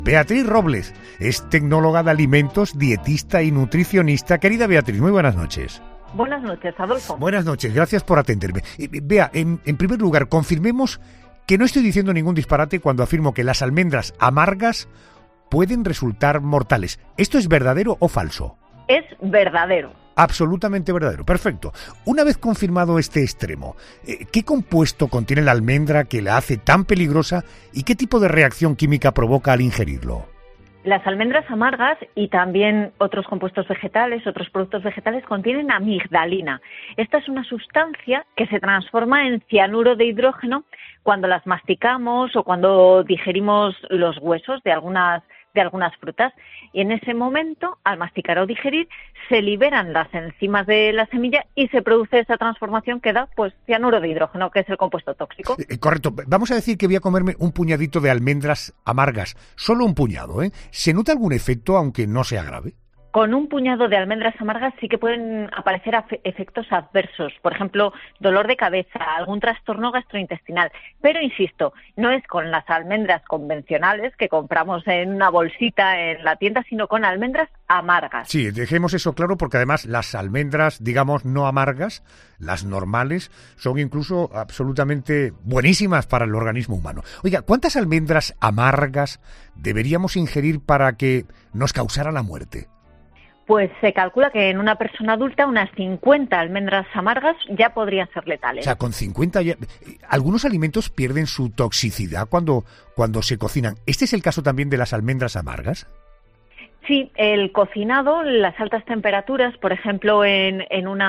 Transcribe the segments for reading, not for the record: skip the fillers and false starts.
Beatriz Robles es tecnóloga de alimentos, dietista y nutricionista. Querida Beatriz, muy buenas noches. Buenas noches, Adolfo. Buenas noches, gracias por atenderme. Bea, en primer lugar, confirmemos que no estoy diciendo ningún disparate cuando afirmo que las almendras amargas pueden resultar mortales. ¿Esto es verdadero o falso? Es verdadero. Absolutamente verdadero, perfecto. Una vez confirmado este extremo, ¿qué compuesto contiene la almendra que la hace tan peligrosa y qué tipo de reacción química provoca al ingerirlo? Las almendras amargas y también otros compuestos vegetales, otros productos vegetales contienen amigdalina. Esta es una sustancia que se transforma en cianuro de hidrógeno cuando las masticamos o cuando digerimos los huesos de algunas frutas, y en ese momento, al masticar o digerir, se liberan las enzimas de la semilla y se produce esa transformación que da cianuro de hidrógeno, que es el compuesto tóxico. Correcto. Vamos a decir que voy a comerme un puñadito de almendras amargas, solo un puñado, ¿eh? ¿Se nota algún efecto aunque no sea grave? Con un puñado de almendras amargas sí que pueden aparecer efectos adversos, por ejemplo, dolor de cabeza, algún trastorno gastrointestinal. Pero, insisto, no es con las almendras convencionales que compramos en una bolsita en la tienda, sino con almendras amargas. Sí, dejemos eso claro porque además las almendras, digamos, no amargas, las normales, son incluso absolutamente buenísimas para el organismo humano. Oiga, ¿cuántas almendras amargas deberíamos ingerir para que nos causara la muerte? Pues se calcula que en una persona adulta unas 50 almendras amargas ya podrían ser letales. O sea, con 50 ya... Algunos alimentos pierden su toxicidad cuando se cocinan. ¿Este es el caso también de las almendras amargas? Sí, el cocinado, las altas temperaturas, por ejemplo, en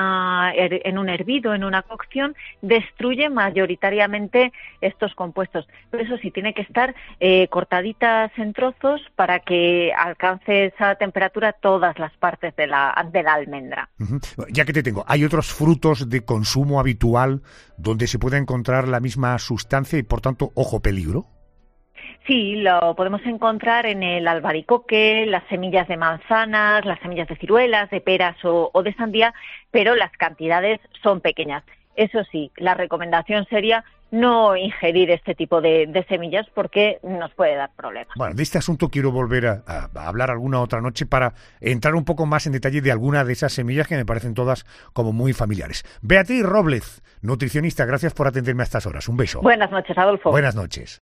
un hervido, en una cocción, destruye mayoritariamente estos compuestos. Pero eso sí, tiene que estar cortaditas en trozos para que alcance esa temperatura todas las partes de la almendra. Uh-huh. Ya que te tengo, ¿hay otros frutos de consumo habitual donde se pueda encontrar la misma sustancia y, por tanto, ojo, peligro? Sí, lo podemos encontrar en el albaricoque, las semillas de manzanas, las semillas de ciruelas, de peras o de sandía, pero las cantidades son pequeñas. Eso sí, la recomendación sería no ingerir este tipo de semillas porque nos puede dar problemas. Bueno, de este asunto quiero volver a hablar alguna otra noche para entrar un poco más en detalle de alguna de esas semillas que me parecen todas como muy familiares. Beatriz Robles, nutricionista, gracias por atenderme a estas horas. Un beso. Buenas noches, Adolfo. Buenas noches.